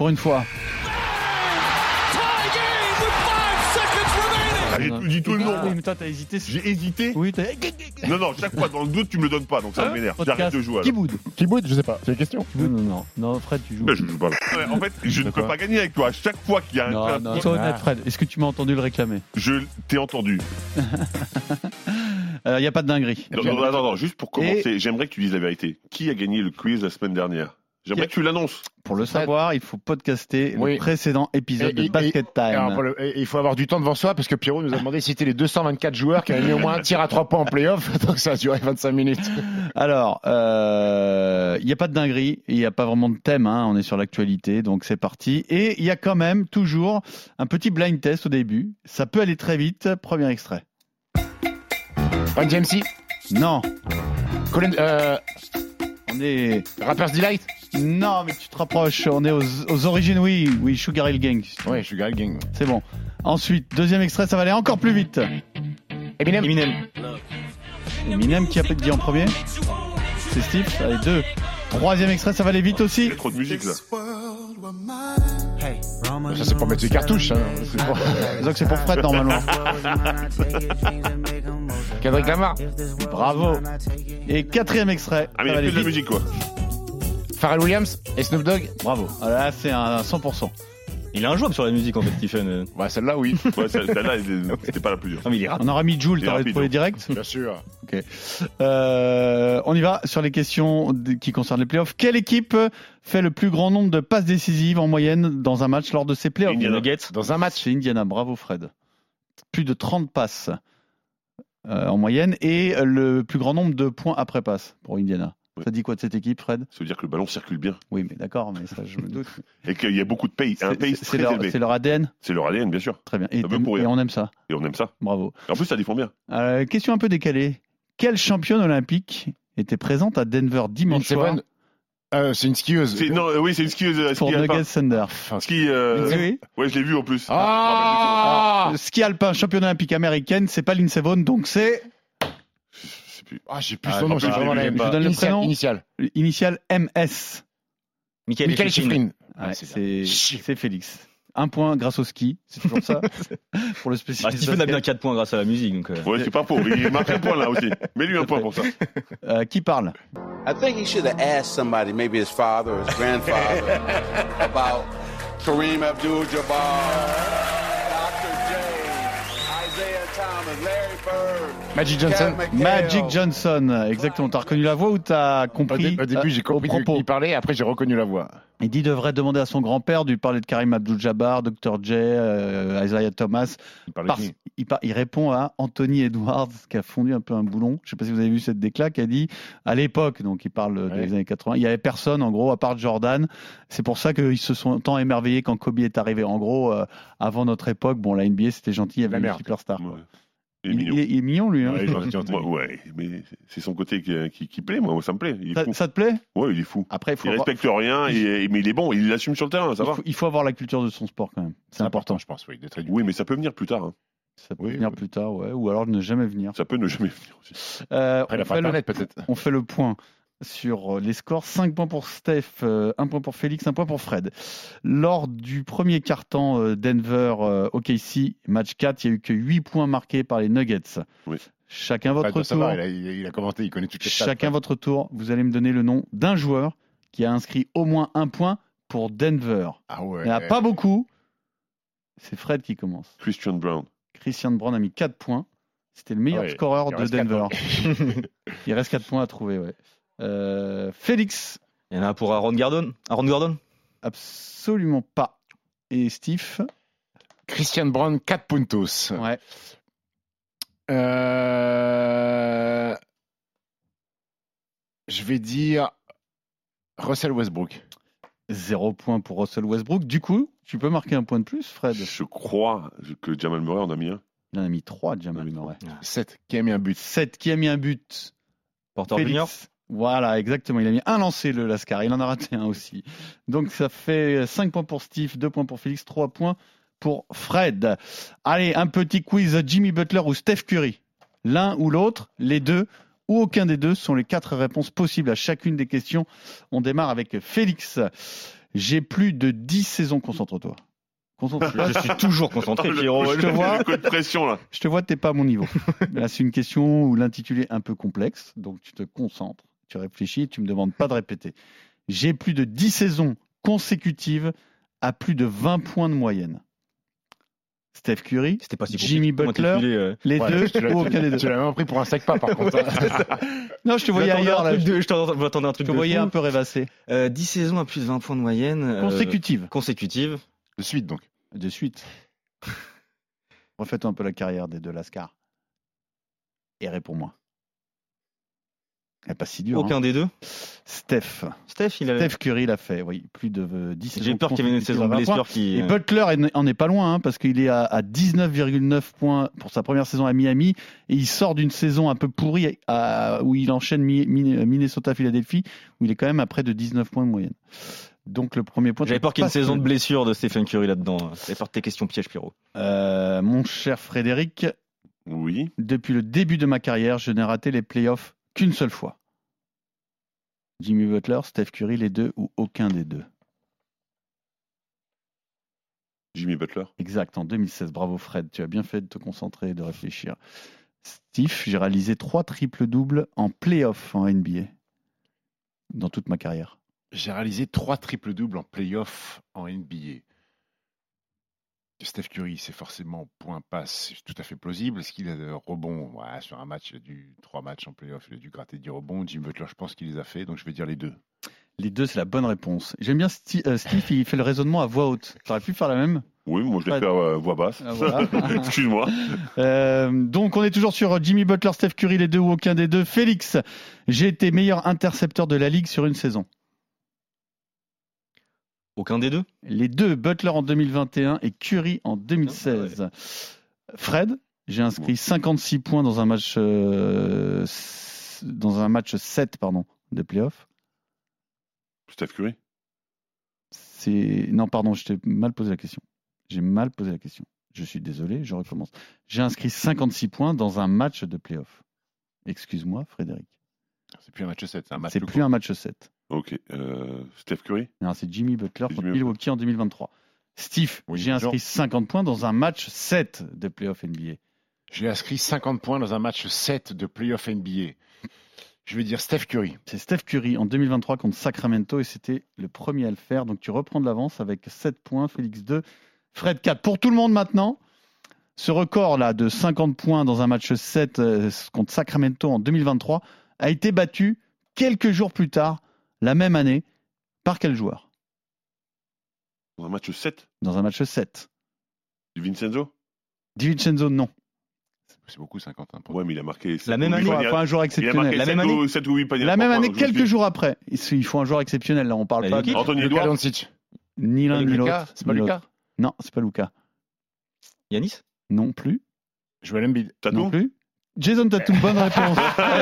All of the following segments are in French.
pour une fois. Dis tout le nom. Oui, mais toi, t'as hésité. J'ai hésité. Oui, t'as... Non, chaque fois dans le doute, tu me le donnes pas, donc ça m'énerve. J'arrête de jouer. Qui boude? Je sais pas. C'est une question. Non, Fred, tu joues. Ben, je joue pas. Ouais, en fait, je ne peux pas gagner avec toi. À chaque fois qu'il y a un. Non, sois honnête, Fred. Est-ce que tu m'as entendu le réclamer? Je t'ai entendu. Il n'y a pas de dinguerie. Non, juste pour commencer, j'aimerais que tu dises la vérité. Qui a gagné le quiz la semaine dernière? J'aimerais que tu l'annonces. Pour le savoir, il faut podcaster Oui. le précédent épisode de Basket Time. Alors, il faut avoir du temps devant soi parce que Pierrot nous a demandé si c'était les 224 joueurs qui avaient mis au moins un tir à 3 points en play-off. Donc ça a duré 25 minutes. Alors, il n'y a pas de dinguerie, il n'y a pas vraiment de thème, hein, on est sur l'actualité, donc c'est parti. Et il y a quand même toujours un petit blind test au début. Ça peut aller très vite. Premier extrait. Run DMC. Non. Colin, On est... Rappers Delight. Non, mais tu te rapproches. On est aux origines, oui, Sugar Hill Gang. Ouais, je suis Gary Gang. C'est bon. Ensuite, deuxième extrait, ça va aller encore plus vite. Eminem. Eminem qui a dit en premier? C'est Steve. Allez, 2. Troisième extrait, ça va aller vite aussi. Il y a trop de musique là. Ça c'est pour mettre ses cartouches. Hein. C'est pour... Donc c'est pour Fred normalement. Kendrick Lamar. Bravo. Et quatrième extrait. Ah, mais il y a ça va plus aller de la vite. musique quoi. Pharrell Williams et Snoop Dogg. Bravo. Alors là, c'est un 100%. Il est injouable sur la musique en fait, Stephen. Ouais, celle-là, oui. Ouais, celle-là, c'était pas la plus dure. Non, mais il est rapide. On aura mis Jules, Et t'aurais rapide, trouvé direct. Bien sûr. Ok. On y va sur les questions qui concernent les playoffs. Quelle équipe fait le plus grand nombre de passes décisives en moyenne dans un match lors de ces playoffs? Indiana. Nuggets. Dans un match. C'est Indiana. Bravo Fred. Plus de 30 passes en moyenne et le plus grand nombre de points après passe pour Indiana. Ouais. Ça dit quoi de cette équipe, Fred? Ça veut dire que le ballon circule bien. Oui, mais d'accord, mais ça, je me doute. Et qu'il y a beaucoup de pays. Un pays très élevé. C'est leur ADN. C'est leur ADN, bien sûr. Très bien. Et, Ça veut pour rien. et on aime ça. Et on aime ça. Bravo. Et en plus, ça défend bien. Question un peu décalée. Quelle championne olympique était présente à Denver dimanche soir C'est une skieuse. Oui, c'est une skieuse. pour Nuggets Thunder? Ski. Oui. Ouais, je l'ai vu en plus. Ah, Ski alpin, championne olympique américaine, c'est pas Lindsey Vonn, donc c'est Je sais plus. j'ai plus son nom, j'ai bah, vraiment la je même. vous donne le prénom. Initial. initial MS. Michael Schifrin. Ouais, c'est c'est Félix. Un point grâce au ski, c'est toujours ça pour le spécialiste. Stephen a bien basket. 4 points grâce à la musique. Donc, Ouais, c'est pas faux. Il marque un point là aussi. Mets-lui un point pour ça. Qui parle? I think he should have asked somebody, maybe his father or his grandfather, about Kareem Abdul-Jabbar, Dr. J, Isaiah Thomas, Larry Bird, Magic Johnson. Kevin McHale. Magic Johnson, exactement. T'as reconnu la voix ou t'as compris? Au début, j'ai compris au propos. qu'il parlait, après j'ai reconnu la voix. Il dit devrait demander à son grand-père de lui parler de Karim Abdul-Jabbar, Dr. J, Isaiah Thomas. Il parlait Parce- qui il répond à Anthony Edwards qui a fondu un peu un boulon. Je ne sais pas si vous avez vu cette déclat qui a dit à l'époque, donc il parle Ouais. des années 80, il n'y avait personne en gros à part Jordan. C'est pour ça qu'ils se sont tant émerveillés quand Kobe est arrivé. En gros, avant notre époque, bon, la NBA c'était gentil, il y avait La une merde. superstar. Ouais. quoi. Il est mignon. Il est mignon lui. Hein. Ouais, j'en ai entendu. Ouais, mais c'est son côté qui plaît, moi, ça me plaît. Il est fou. Ça te plaît? Ouais, il est fou. Après, Il respecte rien, mais il est bon, il l'assume sur le terrain, ça va. il faut avoir la culture de son sport quand même. C'est important. je pense, oui, d'être éduqué. Oui, mais ça peut venir plus tard. Hein. Ça peut Oui, venir oui. plus tard, ouais, ou alors ne jamais venir. Ça peut ne jamais venir aussi. Après, la On fait le- Internet, peut-être. On fait le point sur les scores. 5 points pour Steph, 1 point pour Félix, 1 point pour Fred. Lors du premier quart-temps Denver OKC, match 4, il n'y a eu que 8 points marqués par les Nuggets. Oui. Chacun votre Enfin, ça tour. va, il a commenté, il connaît toutes les stats. Chacun votre tour. Vous allez me donner le nom d'un joueur qui a inscrit au moins 1 point pour Denver. Ah ouais. Il n'y en a pas beaucoup. C'est Fred qui commence. Christian Brown. Christian Brown a mis 4 points. C'était le meilleur Ouais, scoreur il de reste 4 Denver. Il reste 4 points à trouver, ouais. Félix, il y en a un pour Aaron Gordon. Aaron Gordon. absolument pas. Et Steve, Christian Brown, 4 puntos. ouais. Je vais dire Russell Westbrook. 0 point pour Russell Westbrook. Du coup, tu peux marquer un point de plus, Fred. Je crois que Jamal Murray en a mis un. Il en a mis 3, Jamal Il en a mis Murray. 7, qui a mis un but. 7 qui a mis un but. Porter Félix. Junior. Voilà, exactement. Il a mis un lancé, le Lascar. Il en a raté un aussi. Donc, ça fait 5 points pour Steve, 2 points pour Félix, 3 points pour Fred. Allez, un petit quiz Jimmy Butler ou Steph Curry. L'un ou l'autre, les deux ou aucun des deux sont les 4 réponses possibles à chacune des questions. On démarre avec Félix. J'ai plus de 10 saisons, concentre-toi. Concentre-toi. Je suis toujours concentré, Pierrot. Je te vois. Coup de pression, là. Je te vois, t'es pas à mon niveau. Là, c'est une question où l'intitulé est un peu complexe, donc tu te concentres, tu réfléchis, tu me demandes pas de répéter. J'ai plus de 10 saisons consécutives à plus de 20 points de moyenne. Steph Curry, C'était pas si Jimmy compliqué. Butler, les Ouais, deux ou aucun des deux. Tu l'as même pris pour un sac pas, par contre. Non, je te voyais ailleurs, là. Je t'attendais un Je truc te de voyais fou. un peu rêvasser. 10 saisons à plus de 20 points de moyenne. Consécutive. Consécutive. De suite, donc. De suite. Refais-toi un peu la carrière des deux Lascar. Et réponds-moi. Elle n'est pas si dure. Aucun hein. des deux. Steph Il avait. Curry l'a fait, oui. Plus de 10 saisons. J'ai peur qu'il y ait une consécutives saison à de 20 points. blessure qui. Et Butler en est pas loin, hein, parce qu'il est à 19,9 points pour sa première saison à Miami. Et il sort d'une saison un peu pourrie où il enchaîne Minnesota-Philadelphie, où il est quand même à près de 19 points de moyenne. Donc le premier point. J'avais peur qu'il y ait une saison de blessure de Stephen Curry là-dedans. J'avais peur de tes questions pièges, Pierrot. Mon cher Frédéric, Oui. depuis le début de ma carrière, je n'ai raté les playoffs qu'une seule fois. Jimmy Butler, Steph Curry, les deux ou aucun des deux. Jimmy Butler. Exact, en 2016. Bravo Fred, tu as bien fait de te concentrer et de réfléchir. Steve, j'ai réalisé 3 triples-doubles en playoff en NBA. Dans toute ma carrière. J'ai réalisé 3 triples-doubles en play-off en NBA. Steph Curry, c'est forcément point-passe, c'est tout à fait plausible. Est-ce qu'il a de rebonds sur un match, il a dû 3 matchs en play-off, il a dû gratter 10 rebonds. Jimmy Butler, je pense qu'il les a fait, donc je vais dire les deux. Les deux, c'est la bonne réponse. J'aime bien Steve, il fait le raisonnement à voix haute. Tu aurais pu faire la même. Oui, moi je l'ai Ouais. fait voix basse. Ah, voilà. Excuse-moi. Donc on est toujours sur Jimmy Butler, Steph Curry, les deux ou aucun des deux. Félix, j'ai été meilleur intercepteur de la Ligue sur une saison. Aucun des deux. Les deux, Butler en 2021 et Curry en 2016. Fred, j'ai inscrit 56 points dans un match 7 de playoff. Steph Curry. Non, pardon, je t'ai mal posé la question. J'ai mal posé la question. Je suis désolé, je recommence. J'ai inscrit 56 points dans un match de playoff. Excuse-moi, Frédéric. C'est plus un match 7, c'est un match C'est plus un match 7. Ok. Steph Curry. Non, c'est Jimmy Butler contre Jimmy Milwaukee en 2023. Steve, Oui, j'ai bonjour. inscrit 50 points dans un match 7 de playoff NBA. J'ai inscrit 50 points dans un match 7 de play-off NBA. Je vais dire Steph Curry. C'est Steph Curry en 2023 contre Sacramento et c'était le premier à le faire. Donc tu reprends de l'avance avec 7 points, Félix 2, Fred 4. Pour tout le monde maintenant, ce record-là de 50 points dans un match 7 contre Sacramento en 2023 a été battu quelques jours plus tard, la même année, par quel joueur? Dans un match 7. Dans un match 7. Du Vincenzo. DiVincenzo, non. C'est beaucoup 50. Hein, pour Ouais, mais il a marqué. La même année. Il faut un joueur Il a exceptionnel. marqué La 7 même ou 7 ou 8 paniers. La même année, je quelques suis- jours après. Il faut un joueur exceptionnel. Là, on parle pas Jokic. Anthony Luka Edwards. Doncic. ni l'un ni Lucas, l'autre. c'est pas ni Lucas l'autre. Non, c'est pas Lucas. Yanis. Non plus. Joel Embiid. Non Tatou. plus. Jason Tatum, bonne réponse.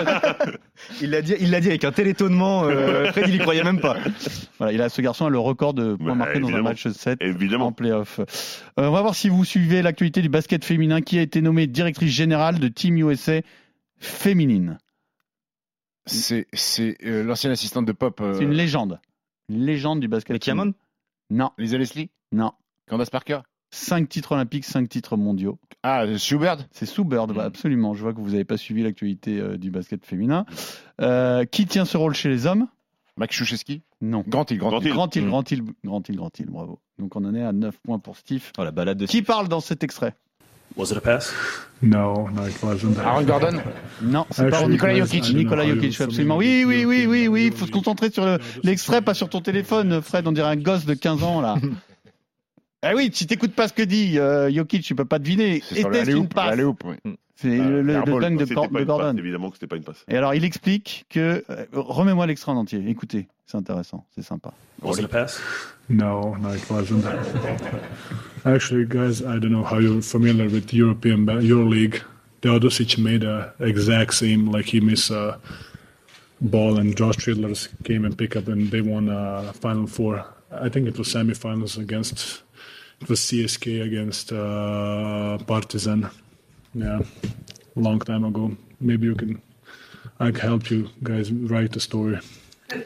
Il l'a dit avec un télétonnement. Fred, il y croyait même pas. Voilà, ce garçon a le record de points Bah, marqués dans un évidemment. match 7 en Évidemment. playoff. On va voir si vous suivez l'actualité du basket féminin. Qui a été nommée directrice générale de Team USA féminine? C'est l'ancienne assistante de Pop. C'est une légende. Une légende du basket Becky féminin. Hammon. Non, Lisa Leslie. non. Candace Parker. 5 titres olympiques, 5 titres mondiaux. Ah, Sue Bird. C'est Sue Bird, bah, absolument. Je vois que vous n'avez pas suivi l'actualité du basket féminin. Qui tient ce rôle chez les hommes? Max Krzyzewski. Non. Grand Hill. Grand Hill. Grand Hill, bravo. Donc on en est à 9 points pour Steve. Oh, la balade de. Qui parle dans cet extrait? Was it a pass? No, it wasn't. Aaron Gordon. Non, c'est pas Actually, Nicolas guys, Jokic. I don't know Nicolas how Jokic, you're absolument. familiar Oui, with il European faut se concentrer sur l'extrait, pas sur ton téléphone, Fred. On dirait un gosse de 15 ans, là. Ah oui, si t'écoutes pas ce que dit Jokic, tu peux pas deviner. C'est sur Était-ce une l'alley-oop. passe? L'alley-oop, oui. C'est le airball, dunk de C'était pas une passe, Gordon. évidemment que c'était pas une passe. Et alors, il explique que... remets-moi l'extrait en entier. Écoutez, c'est intéressant, c'est sympa. Was it a pass? No, it wasn't. Actually, guys, I don't know how you're familiar with EuroLeague. Teodosic made a exact same, like he missed a ball and Josh Trillers came and picked up and they won Final Four. I think it was semifinals against, it was CSK against Partizan. Yeah, long time ago. Maybe I can help you guys write the story.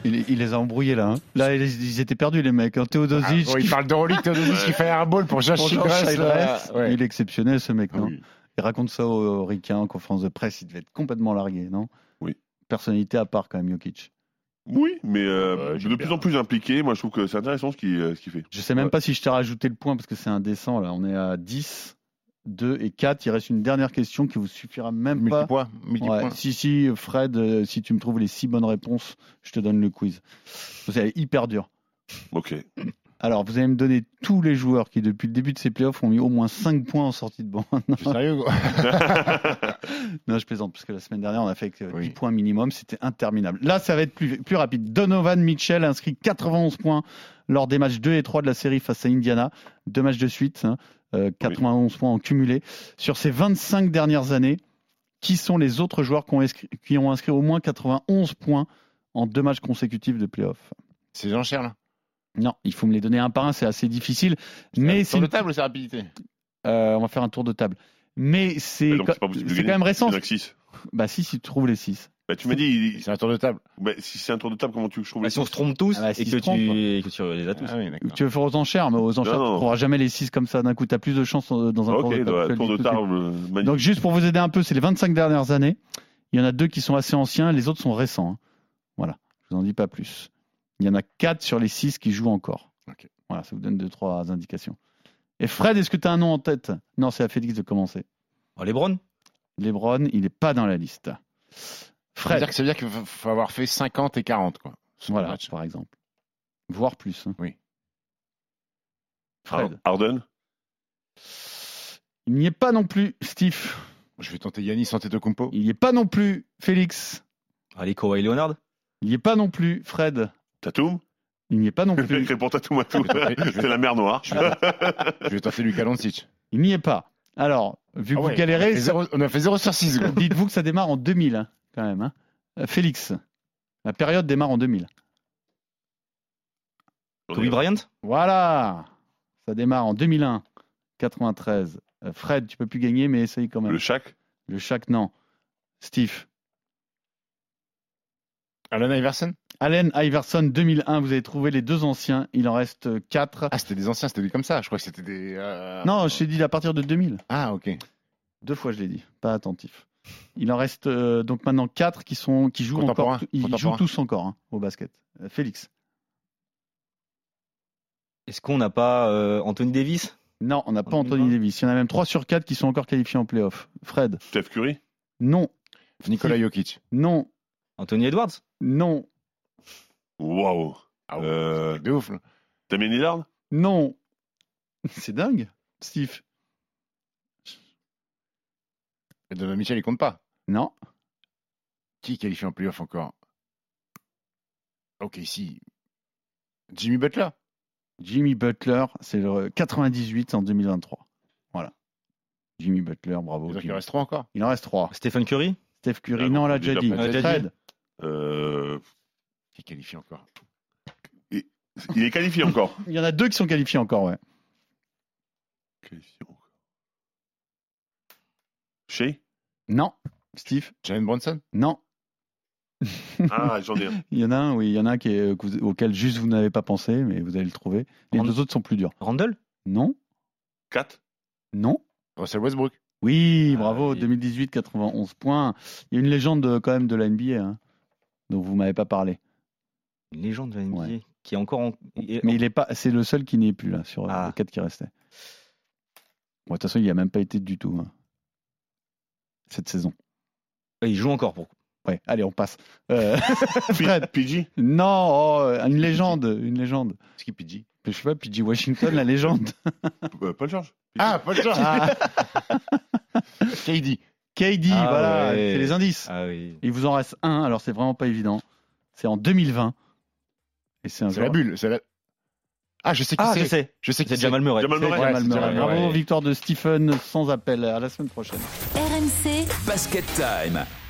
Il les a embrouillés là. Hein. Là, ils étaient perdus les mecs. Hein. Teodosic. Il parle d'Euroleague, Teodosic qui fait un ball pour Josh Childress. Il est exceptionnel ce mec, non? Oui. Il raconte ça aux Ricains en conférence de presse. Il devait être complètement largué, non? Oui. Personnalité à part quand même, Jokic. Oui, mais de plus en plus impliqué. Moi, je trouve que c'est intéressant ce qu'il fait. Je sais même pas si je t'ai rajouté le point parce que c'est indécent là. On est à 10, 2 et 4. Il reste une dernière question qui vous suffira même pas. Multipoint. Si, Fred, si tu me trouves les 6 bonnes réponses, je te donne le quiz. C'est hyper dur. Ok. Alors, vous allez me donner tous les joueurs qui, depuis le début de ces playoffs, ont mis au moins 5 points en sortie de banc. C'est sérieux, quoi. Non, je plaisante, parce que la semaine dernière, on a fait avec 10 points minimum. C'était interminable. Là, ça va être plus rapide. Donovan Mitchell a inscrit 91 points lors des matchs 2 et 3 de la série face à Indiana. 2 matchs de suite, 91 points en cumulé. Sur ces 25 dernières années, qui sont les autres joueurs qui ont inscrit au moins 91 points en 2 matchs consécutifs de playoffs? C'est Jean-Cher, là. Non, il faut me les donner un par un, c'est assez difficile. Mais Sur le table ou c'est rapidité? On va faire un tour de table. Mais c'est quand même récent. Il y en a que 6. Bah si tu trouves les 6. Bah, tu m'as dit. C'est un tour de table. Bah, si c'est un tour de table, comment tu veux que je trouve les Si on 6? se trompe tous Ah bah, et si que se trompe, tu les as tous. Ah oui, d'accord. Tu veux faire aux enchères, mais aux enchères, tu ne trouveras jamais les 6 comme ça d'un coup. Tu as plus de chance dans un tour de table. Tour de table, magnifique. Donc juste pour vous aider un peu, c'est les 25 dernières années. Il y en a 2 qui sont assez anciens, les autres sont récents. Hein. Voilà, je vous en dis pas plus. Il y en a 4 sur les 6 qui jouent encore. Okay. Voilà, ça vous donne 2-3 indications. Et Fred, est-ce que tu as un nom en tête? Non, c'est à Félix de commencer. LeBron? LeBron, il n'est pas dans la liste. Fred. Ça veut dire qu'il faut avoir fait 50 et 40, quoi. Voilà, Match. par exemple. Voire plus. Hein. Oui. Fred. Harden? Il n'y est pas non plus, Steve. Je vais tenter Giannis Antetokounmpo. Il n'y est pas non plus, Félix. Allez, Kawhi Leonard? Il n'y est pas non plus, Fred. Tatum? Il n'y est pas non plus. Réponds Tatum à tout. C'est la mer Noire. Je vais tenter Luka Doncic. Il n'y est pas. Alors, vu que vous galérez, on a fait 0 sur 6. dites-vous que ça démarre en 2000, hein, quand même. Hein. Félix, la période démarre en 2000. Kobe Bryant? Voilà. Ça démarre en 2001, 93. Fred, tu peux plus gagner, mais essaye quand même. Le Shaq? Le Shaq, non. Steve. Allen Iverson? Allen Iverson, 2001. Vous avez trouvé les 2 anciens. Il en reste 4. Ah, c'était des anciens, c'était comme ça. Je crois que c'était des. Non, je t'ai dit à partir de 2000. Ah, ok. 2 fois, je l'ai dit. Pas attentif. Il en reste donc maintenant 4 qui jouent encore. Ils jouent tous encore hein, au basket. Félix. Est-ce qu'on n'a pas Anthony Davis? Non, on n'a pas Anthony Davis. Il y en a même 3 sur 4 qui sont encore qualifiés en play-off. Fred. Steph Curry? Non. Nikola Jokic? Non. Anthony Edwards? Non. Waouh. De ouf. Là. Damien Lillard? Non. C'est dingue, Steve. Et Donovan Mitchell, il compte pas. Non. Qui est qualifié en playoff encore? Ok, si. Jimmy Butler? Jimmy Butler, c'est le 98 en 2023. Voilà. Jimmy Butler, bravo. Donc il reste 3 encore? Il en reste 3. Stephen Curry? Steph Curry, non, on l'a déjà dit. Fred. Qui est qualifié encore? Il est qualifié encore. Il y en a 2 qui sont qualifiés encore, ouais. Qualifié encore. Shea? Non. Steve? Jalen Brunson? Non. Ah, j'en ai un. Il y en a un, oui. Il y en a un auquel juste vous n'avez pas pensé, mais vous allez le trouver. Les 2 autres sont plus durs. Randall? Non. 4? Non. Russell Westbrook? Oui, bravo. Oui. 2018, 91 points. Il y a une légende quand même de la NBA, hein, dont vous m'avez pas parlé. Une légende de la NBA Ouais. qui est encore en... Mais il est pas. C'est le seul qui n'y est plus là sur les 4 qui restaient. Bon, de toute façon, il n'y a même pas été du tout hein, cette saison. Il joue encore pour. Ouais, allez, on passe. Fred. PG? Non, une légende, une légende. C'est qui PG? Je sais pas, PG Washington, la légende. Paul George? Ah, Paul George! KD. KD, Ah voilà, ouais. c'est les indices. Ah oui. Il vous en reste un, alors c'est vraiment pas évident. C'est en 2020. Et c'est la bulle. Ah, je sais qui Ah, c'est. je sais. Je sais qui C'est Jamal Murray. Jamal C'est Murray. Jamal c'est Murray. Jamal Bravo, Murray. victoire de Stephen sans appel. À la semaine prochaine. RMC Basket Time.